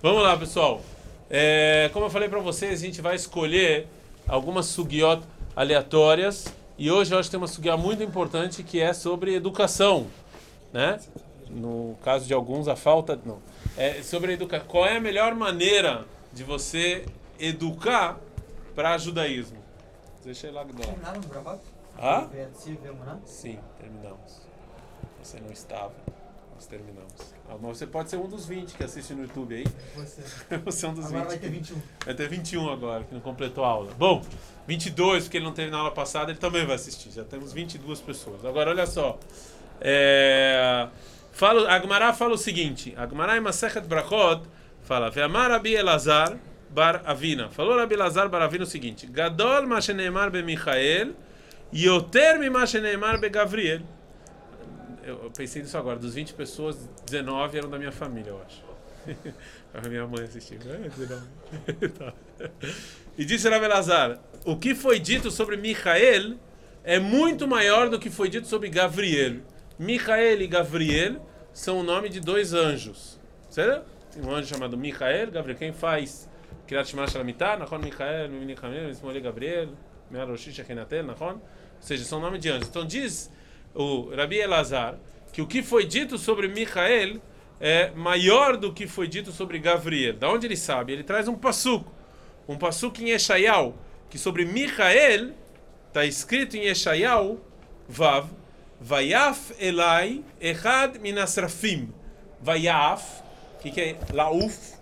Vamos lá, pessoal. Como eu falei para vocês, a gente vai escolher algumas sugiot aleatórias. E hoje eu acho que tem uma sugiot muito importante que é sobre educação, né? No caso de alguns, a falta... Não. Sobre educação. Qual é a melhor maneira de você educar para judaísmo? Deixa eu lá. Terminaram o Brahot? Ah? Sim, terminamos. Você não estava. Nós terminamos. Mas você pode ser um dos 20 que assiste no YouTube aí. Você é um dos agora 20. vai ter 21. Vai ter 21 agora, que não completou a aula. Bom, 22, porque ele não teve na aula passada, ele também vai assistir. Já temos 22 pessoas. Agora, olha só. A Gemara fala o seguinte. A Gemara em Masechet Brachot fala: Ve'amar Rabi Elazar bar Avina. Falou Rabi Elazar bar Avina o seguinte: Gadol ma sheneimar be Michael, yoter mima sheneimar be Gavriel. Eu pensei nisso agora. Dos 20 pessoas, 19 eram da minha família, eu acho. A minha mãe assistiu. 19. Tá. E disse Rabi Elazar: o que foi dito sobre Michael é muito maior do que foi dito sobre Gavriel. Michael e Gavriel são o nome de dois anjos. Certo? Tem um anjo chamado Michael, Gavriel. Quem faz Kirat Shema Shalamitah, Nachon Michael, Mimini Kamel, Mismole Gabriel, Me'ar Roshi Shechenatel, Nachon. Ou seja, são nome de anjos. Então diz o Rabi Elazar que o que foi dito sobre Michael é maior do que foi dito sobre Gavriel. Da onde ele sabe? Ele traz um passuco em Yeshayahu, que sobre Michael está escrito em Yeshayahu Vav, Vayaf Elai Echad Minasrafim. Vayaf, que é Lauf,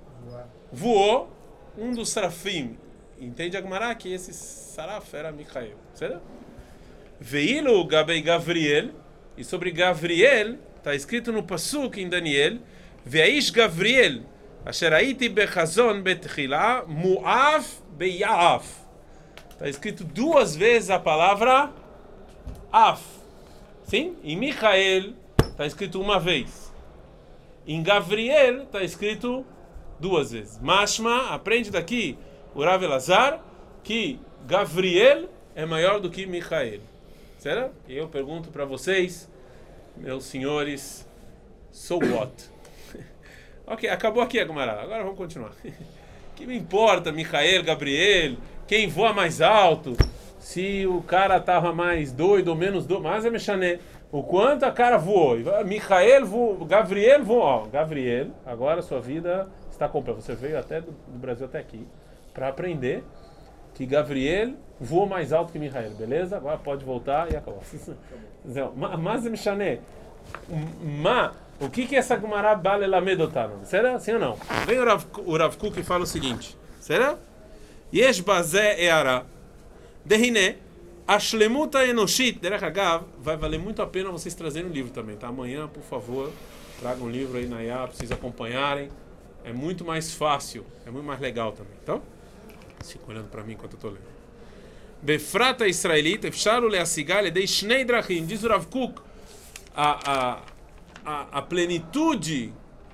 voou um dos Sarafim. Entende a Gemara que esse Saraf era Michael, certo? Veilo Gabei Gavriel, e sobre Gavriel está escrito no pasuk em Daniel: Veish Gavriel asher haiti bechazon betchila mu'af beya'af. Está escrito duas vezes a palavra af. Sim? Em Michael está escrito uma vez. Em Gavriel está escrito duas vezes. Mashma, aprende daqui o Rav Elazar que Gavriel é maior do que Michael. Certo? E eu pergunto para vocês, meus senhores, so what? Ok, acabou aqui a Gemara. Agora vamos continuar. Que me importa, Michael, Gabriel, quem voa mais alto, se o cara estava mais doido ou menos doido, mas é mexané. O quanto a cara voou. Michael voou, Gabriel voou. Ó, Gabriel, agora sua vida está completa. Você veio até do Brasil até aqui para aprender que Gabriel voou mais alto que Michael, beleza? Agora pode voltar e acabou. Mas é mexané. O que essa Gemara bale lamedotana? Será? Sim ou não? Vem o Rav Kuk e fala o seguinte. Será? Yesh bazé eara. Derine. Ashlemuta enoshit. Derech Agav. Vai valer muito a pena vocês trazerem um livro também, tá? Amanhã, por favor, tragam um livro aí na IA para vocês acompanharem. É muito mais fácil. É muito mais legal também. Então, fica olhando para mim enquanto eu estou lendo. Befrata israelita. Efsharu leasigal dei shnei drachim. Diz o Rav Kuk. A plenitude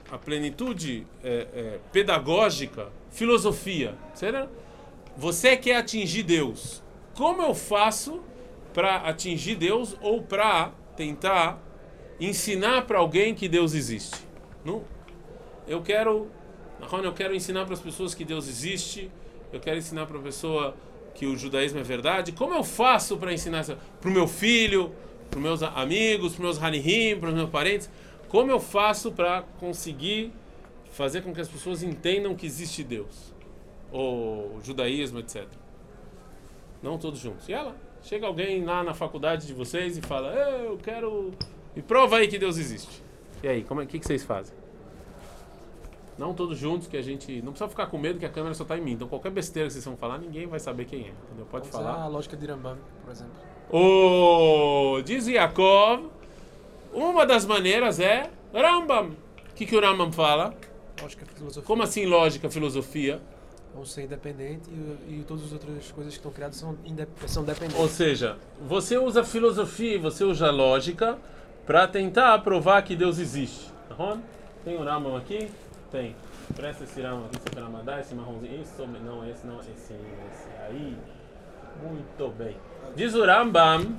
pedagógica, filosofia, certo? Você quer atingir Deus. Como eu faço para atingir Deus ou para tentar ensinar para alguém que Deus existe? Não? Eu quero ensinar para as pessoas que Deus existe. Eu quero ensinar para a pessoa que o judaísmo é verdade. Como eu faço para ensinar para o meu filho, para os meus amigos, para os meus hanihim, para os meus parentes? Como eu faço para conseguir fazer com que as pessoas entendam que existe Deus? Ou judaísmo, etc. Não todos juntos. E ela, chega alguém lá na faculdade de vocês e fala: eu quero... E prova aí que Deus existe. E aí, o que vocês fazem? Não todos juntos, que a gente... Não precisa ficar com medo que a câmera só está em mim. Então qualquer besteira que vocês vão falar, ninguém vai saber quem é. Entendeu? Pode falar. A lógica de Rambam, por exemplo. Diz Yaakov, uma das maneiras é Rambam. O que o Rambam fala? Lógica, filosofia. Como assim lógica, filosofia? Ou ser independente e todas as outras coisas que estão criadas são dependentes. Ou seja, você usa filosofia e você usa lógica para tentar provar que Deus existe. Tá? Tem o Rambam aqui? Tem. Presta esse Rambam aqui, esse Ramadá, esse marronzinho. Isso, não, esse não, esse aí. Muito bem. Diz o Rambam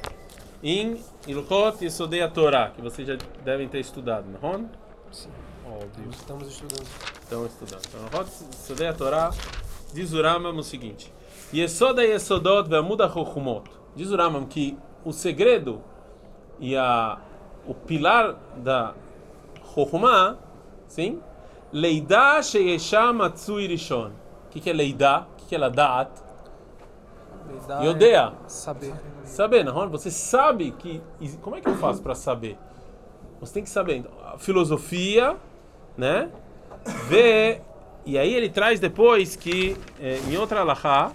em Ilchot Yesodei HaTorah, que vocês já devem ter estudado, não? Sim. óbvio. Estamos estudando. Estão estudando. Então, estudei a Torá. Diz o Rambam o seguinte: Yesoda Yesodot ve'amud ha'chokhmot. Diz o Rambam que o segredo e o pilar da Chokhmah, sim? Leidá sheyesham matzui rishon. O que é leidá? O que é ladat? Yodea. Saber. Saber, não? Você sabe que... Como é que eu faço para saber? Você tem que saber. Então, a filosofia, né? Ver... E aí ele traz depois que, em outra halachá,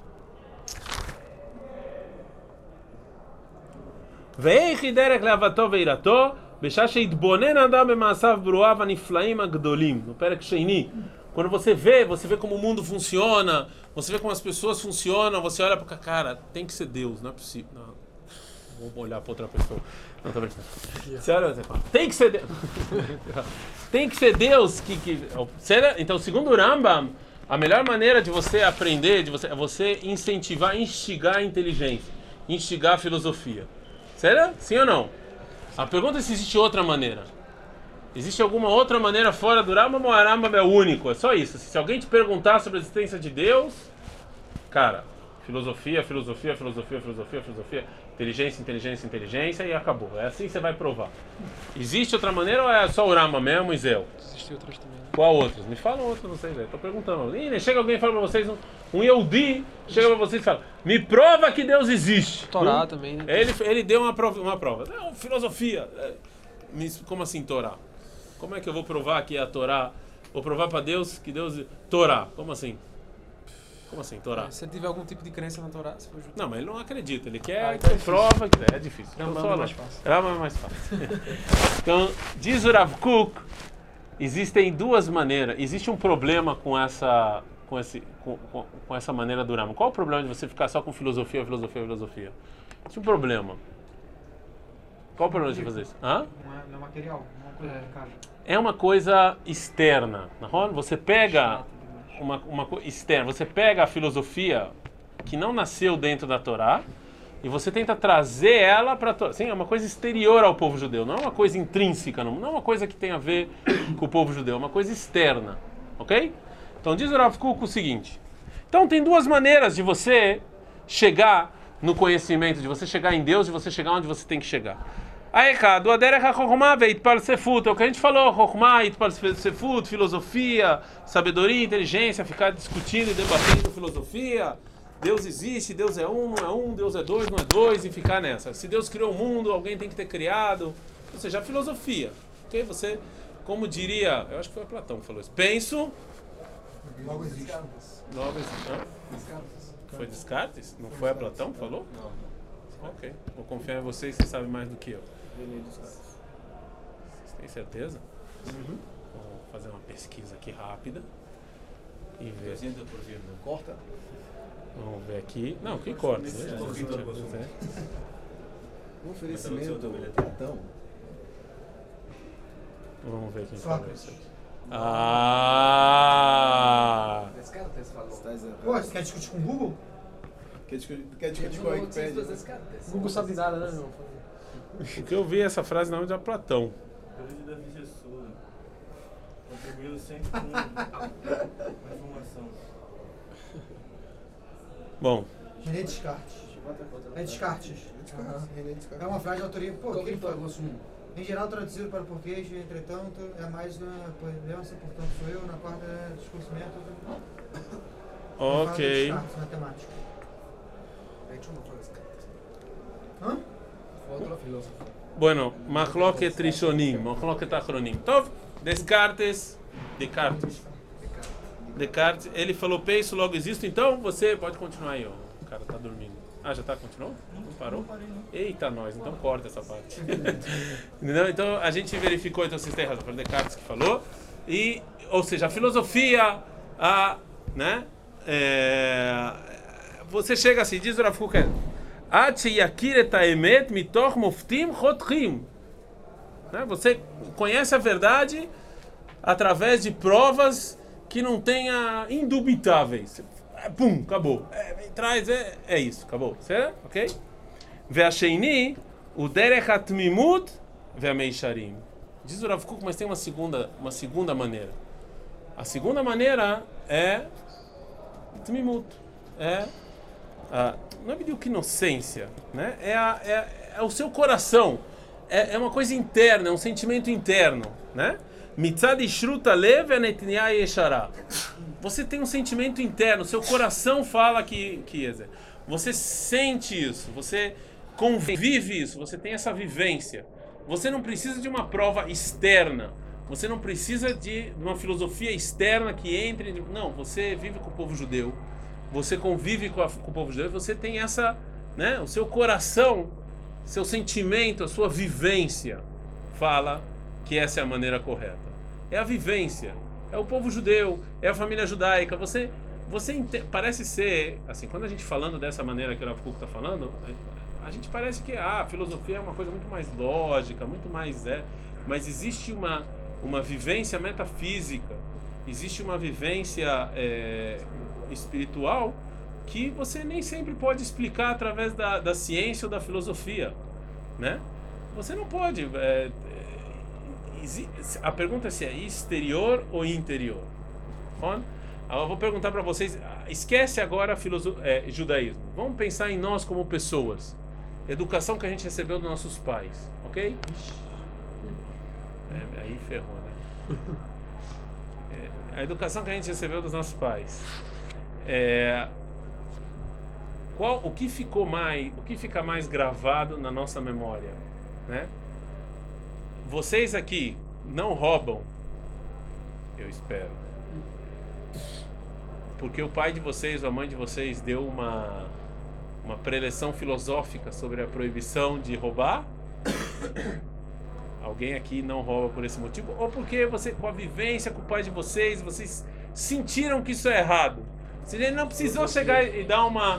ואיך דרך להבתו ויראתו, בשעה שהתבונן האדם במעשיו ברואיו הנפלאים הגדולים. No פרק שני, quando você vê como o mundo funciona, você vê como as pessoas funcionam, você olha para cara, tem que ser Deus, não é possível. Não, vou olhar para outra pessoa. Não, tô brincando. Você olha, você fala, tem que ser Deus. Tem que ser Deus Então, segundo o Rambam, a melhor maneira de você aprender, é você instigar a inteligência, instigar a filosofia. Será? Sim ou não? A pergunta é se existe outra maneira. Existe alguma outra maneira fora do Rambam ou o Rambam é o único? É só isso. Se alguém te perguntar sobre a existência de Deus, cara, filosofia, inteligência e acabou. É assim que você vai provar. Existe outra maneira ou é só o Rambam mesmo e Zéu? Existem outras também. Qual outros? Me falam outros, não sei, velho. Tô perguntando. Chega alguém e fala pra vocês, um Yehudi chega pra vocês e fala, me prova que Deus existe. Torá também, né? Ele deu uma prova. Não, filosofia. Como assim Torá? Como é que eu vou provar que é a Torá? Vou provar pra Deus que Deus... Torá. Como assim? Como assim, Torá? Se ele tiver algum tipo de crença na Torá, você pode... Não, mas ele não acredita. Ele quer então é prova que é difícil. Rambam é mais fácil. Rambam é mais fácil. Então, diz o Rav Kook, existem duas maneiras. Existe um problema com essa maneira do Rambam. Qual o problema de você ficar só com filosofia? Existe um problema. Qual o problema de fazer isso? Hã? Não é material, não é uma coisa de casa. É uma coisa externa. Você pega uma coisa externa. Você pega a filosofia que não nasceu dentro da Torá e você tenta trazer ela para a Torá. Sim, é uma coisa exterior ao povo judeu. Não é uma coisa intrínseca. Não é uma coisa que tem a ver com o povo judeu. É uma coisa externa. Ok? Então diz o Rav Kook o seguinte. Então tem duas maneiras de você chegar no conhecimento, de você chegar em Deus, de você chegar onde você tem que chegar. Aí, do Aderech HaChokhmah ve'itpal sefut, é o que a gente falou, Chokhmah, itpal sefut, filosofia, sabedoria, inteligência, ficar discutindo e debatendo filosofia, Deus existe, Deus é um, não é um, Deus é dois, não é dois, e ficar nessa. Se Deus criou o mundo, alguém tem que ter criado, ou seja, a filosofia, ok? Você, como diria, eu acho que foi Platão que falou isso, penso, Logo existe. logo existe. Foi Descartes? Não foi a Platão que falou? Não. Ok, vou confiar em vocês, vocês sabem mais do que eu. Vocês têm certeza? Uhum. Vou fazer uma pesquisa aqui rápida e ver. Corta. Vamos ver aqui. Não, que corta. Um oferecimento, então. Vamos ver quem Sócrates. falou isso aqui. Ah! Pô, você quer discutir com o Google? Quer discutir com a Wikipédia? O Google sabe de nada, né, meu? O que eu vi essa frase na onde é Platão. Eu vi Davi Jesus, contribuindo sempre com informação. Bom, René Descartes. É Descartes. É uma frase de autoria. Pô, que ele falou assim. Em geral, traduzido para o português, entretanto, é mais na presença, portanto, sou eu, na quarta discursimento. ok. Descartes, matemática. Hã? Outro filósofo. Bueno, Machloket Rishonim, Machloket Achronim. Então, Descartes, ele falou, penso, logo existo, então você pode continuar aí, ó. O cara tá dormindo. Ah, já tá? Continuou? Não parou? Não parei, não. Eita, nós, então corta essa parte. Entendeu? Então, a gente verificou, então vocês têm razão, foi Descartes que falou. Ou seja, a filosofia, né? Você chega assim, diz o Rav Kook, né? Você conhece a verdade através de provas que não tenha indubitáveis. Pum, acabou. Traz, é isso, acabou. Certo? Ok? Ve'asheini, o derech atmimut ve'ameisharim. Diz o Rav Kuk, mas tem uma segunda maneira. A segunda maneira é Tmimut. Não é pedir que inocência, né? É o seu coração. É uma coisa interna, é um sentimento interno, né? Mitzad ishruta lev anetnia yeshara. Você tem um sentimento interno, seu coração fala que você sente isso, você convive isso, você tem essa vivência. Você não precisa de uma prova externa, você não precisa de uma filosofia externa que entre. Não, você vive com o povo judeu, você convive com o povo judeu, você tem essa, né? O seu coração, seu sentimento, a sua vivência fala que essa é a maneira correta. É a vivência, é o povo judeu, é a família judaica. Você parece ser, assim, quando a gente falando dessa maneira que o Rav Kuk está falando, a gente parece que a filosofia é uma coisa muito mais lógica, muito mais mas existe uma vivência metafísica, existe uma vivência espiritual que você nem sempre pode explicar através da ciência ou da filosofia, né? Você não pode. A pergunta é se é exterior ou interior. Eu vou perguntar para vocês. Esquece agora judaísmo. Vamos pensar em nós como pessoas. Educação que a gente recebeu dos nossos pais, ok? Aí ferrou, né? A educação que a gente recebeu dos nossos pais. O que fica mais gravado na nossa memória, né? Vocês aqui não roubam, eu espero, porque o pai de vocês ou a mãe de vocês deu uma preleção filosófica sobre a proibição de roubar? Alguém aqui não rouba por esse motivo? Ou porque você, com a vivência com o pai de vocês sentiram que isso é errado? Você não precisou chegar e dar uma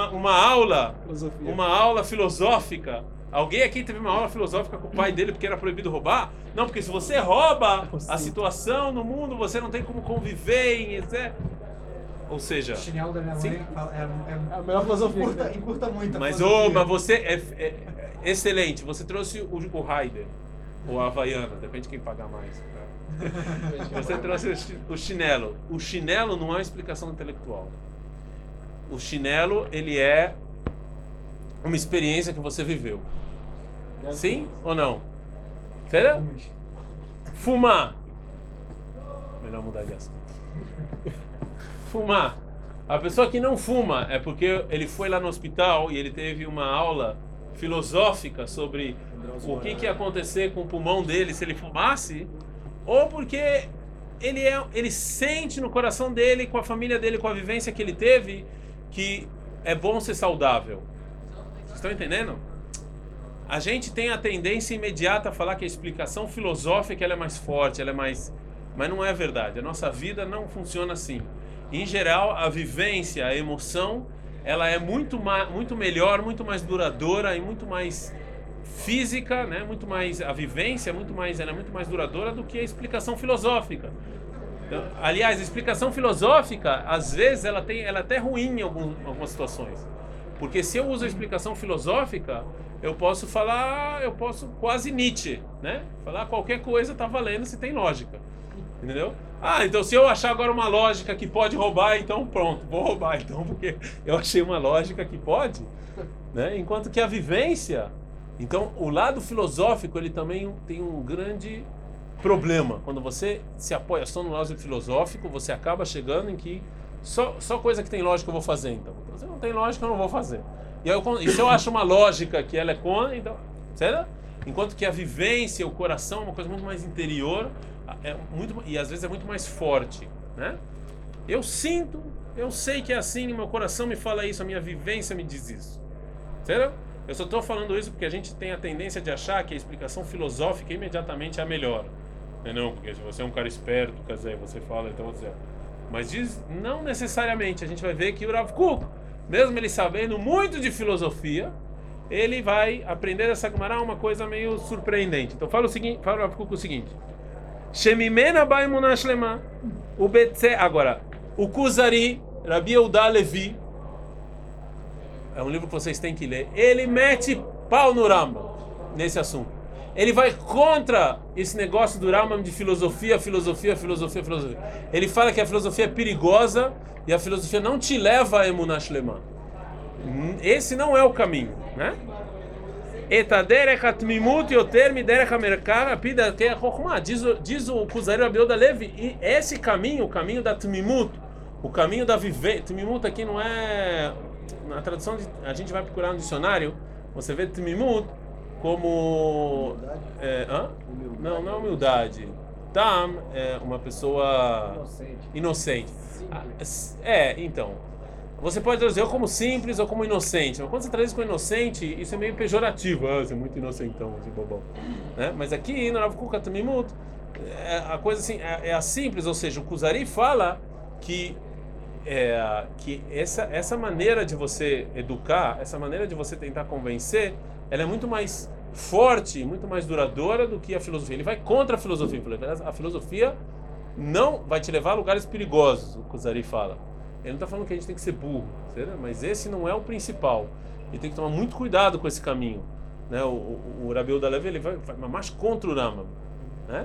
aula filosófica. Alguém aqui teve uma aula filosófica com o pai dele porque era proibido roubar? Não, porque se você rouba a situação no mundo, você não tem como conviver, etc. Ou seja, o chinelo da minha mãe É a melhor filosofia. encurta muito a mas filosofia. você é excelente. Você trouxe o Raider ou a Havaiana, depende de quem pagar mais. Você trouxe o chinelo. O chinelo não é uma explicação intelectual. O chinelo, ele é uma experiência que você viveu. Sim ou não? Será? Fumar. Melhor mudar de assunto. Fumar. A pessoa que não fuma é porque ele foi lá no hospital e ele teve uma aula filosófica sobre o que ia acontecer com o pulmão dele se ele fumasse, ou porque ele sente no coração dele, com a família dele, com a vivência que ele teve, que é bom ser saudável. Vocês estão entendendo? A gente tem a tendência imediata a falar que a explicação filosófica ela é mais forte, ela é mais... Mas não é verdade. A nossa vida não funciona assim. Em geral, a vivência, a emoção, ela é muito melhor, muito mais duradoura e muito mais física, né? Muito mais, a vivência ela é muito mais duradoura do que a explicação filosófica. Então, aliás, a explicação filosófica, às vezes, ela é até ruim em algumas situações. Porque se eu uso a explicação filosófica, eu posso quase Nietzsche, né? Falar qualquer coisa tá valendo se tem lógica. Entendeu? Então se eu achar agora uma lógica que pode roubar, então pronto, vou roubar então, porque eu achei uma lógica que pode, né? Enquanto que a vivência, então o lado filosófico, ele também tem um grande problema. Quando você se apoia só no lado filosófico, você acaba chegando em que só coisa que tem lógica eu vou fazer, então. Se não tem lógica, eu não vou fazer. E se eu acho uma lógica que ela é contra, então, certo? Enquanto que a vivência, o coração é uma coisa muito mais interior, e às vezes é muito mais forte, né? Eu sei que é assim, meu coração me fala isso, a minha vivência me diz isso, certo? Eu só estou falando isso porque a gente tem a tendência de achar que a explicação filosófica imediatamente é a melhor. Não, porque se você é um cara esperto, quer dizer, você fala, então você... Mas não necessariamente. A gente vai ver que o Rav Kuk, mesmo ele sabendo muito de filosofia, ele vai aprender essa Gemara uma coisa meio surpreendente. Então fala o Rav Kuk o seguinte: Shemimena ba'emunah shlema, o Betze. Agora, o Kuzari, Rabi Yehuda Levi, é um livro que vocês têm que ler. Ele mete pau no Rambam nesse assunto. ele vai contra esse negócio do Rambam de filosofia. Ele fala que a filosofia é perigosa e a filosofia não te leva a Emunah Shlema. Esse não é o caminho, né? Diz o Kuzari Rabi Yehuda Levi, e esse caminho, o caminho da Tmimut, o caminho da vivência. Tmimut aqui não é, na tradução a gente vai procurar no dicionário, você vê Tmimut como não é humildade. Tam é uma pessoa inocente. Então você pode traduzir ou como simples ou como inocente. Mas quando você traduz como inocente, isso é meio pejorativo. Você é muito inocentão, assim, bobão. Né? Mas aqui, no Rav Kuk Tamimut, a coisa assim, é a simples, ou seja, o Kuzari fala que essa maneira de você educar, essa maneira de você tentar convencer, ela é muito mais forte, muito mais duradoura do que a filosofia. Ele vai contra a filosofia. A filosofia não vai te levar a lugares perigosos, o Kuzari fala. Ele não está falando que a gente tem que ser burro, certo? Mas esse não é o principal. Ele tem que tomar muito cuidado com esse caminho, né? O Rabi Yehuda Levi, ele vai mais contra o Rambam, né?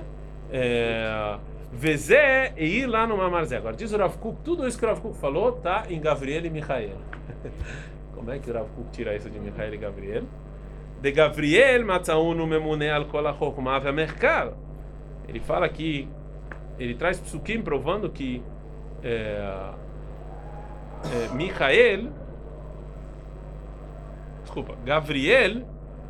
Vezé e ir lá no Mamarzé. Agora diz o Rav Kuk, tudo isso que o Rav Kuk falou está em Gavriel e Michael. Como é que o Rav Kuk tira isso de Michael e Gavriel? De Gavriel matzaunu memune al kol ha-chokhmah ve'merkar. Ele fala que ele traz psukim provando que Gavriel,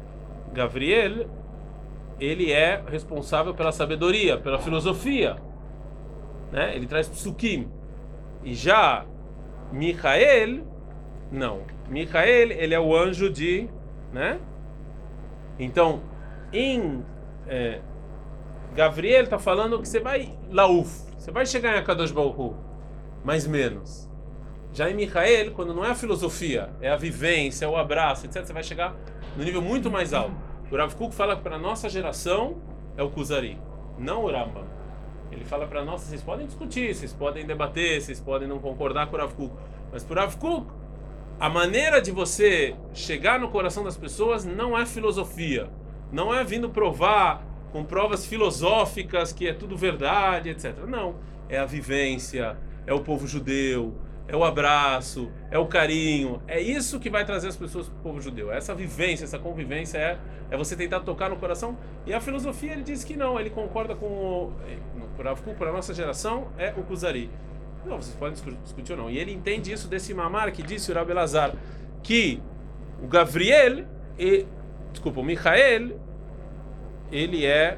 ele é responsável pela sabedoria, pela filosofia, né? Ele traz psukim. E já Michael, não. Michael, ele é o anjo de, né? Então, em Gavriel está falando que você vai você vai chegar em Akadosh Baruch Hu, mais menos. Já em Michael, quando não é a filosofia, é a vivência, é o abraço, etc., você vai chegar no nível muito mais alto. O Rav Kuk fala que para a nossa geração é o Kuzari, não o Rambam. Ele fala para nós, vocês podem discutir, vocês podem debater, vocês podem não concordar com o Rav Kuk, mas para o Rav Kuk, a maneira de você chegar no coração das pessoas não é filosofia, não é vindo provar com provas filosóficas que é tudo verdade, etc. Não, é a vivência, é o povo judeu, é o abraço, é o carinho, é isso que vai trazer as pessoas para o povo judeu. Essa vivência, essa convivência é você tentar tocar no coração. E a filosofia, ele diz que não, ele concorda com para a nossa geração é o Kuzari. Não, vocês podem discutir ou não. E ele entende isso desse mamar que disse o Rabi Elazar, que o Gavriel o Michael, ele é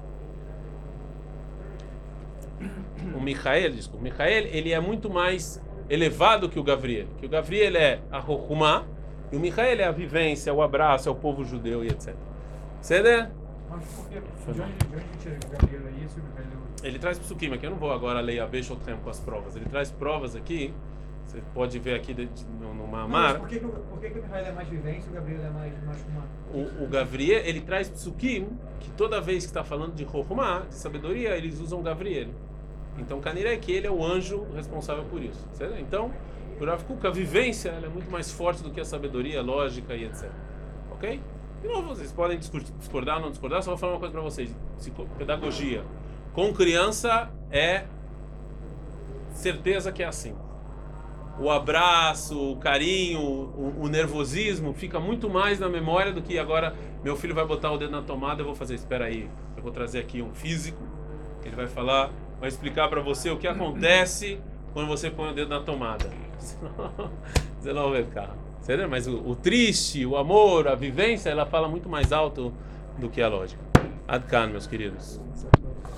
o Michael, ele é muito mais elevado que o Gavriel. Que o Gavriel é a Chokhmah e o Michael é a vivência, o abraço, é o povo judeu e etc. Certo? Mas por que? De onde tira o Gavriel aí e o Michael? Ele traz psukim aqui, eu não vou agora ler a Beixotrem com as provas. Ele traz provas aqui, você pode ver aqui no Mamar. Por que o Michael é mais vivência e o Gavriel é mais Chokhmah? O Gavriel, ele traz psukim que toda vez que está falando de Chokhmah, de sabedoria, eles usam Gavriel. Então, Kaniré, que ele é o anjo responsável por isso. Certo? Então, por Rav Kuk, a vivência ela é muito mais forte do que a sabedoria, a lógica e etc. Ok? De novo, vocês podem discordar ou não discordar, só vou falar uma coisa para vocês. Pedagogia. Com criança é certeza que é assim. O abraço, o carinho, o nervosismo fica muito mais na memória do que agora meu filho vai botar o dedo na tomada, eu vou fazer, espera aí, eu vou trazer aqui um físico, ele vai falar, vai explicar para você o que acontece quando você põe o dedo na tomada. Você não vai ficar. Mas o triste, o amor, a vivência, ela fala muito mais alto do que a lógica. Adkan, meus queridos.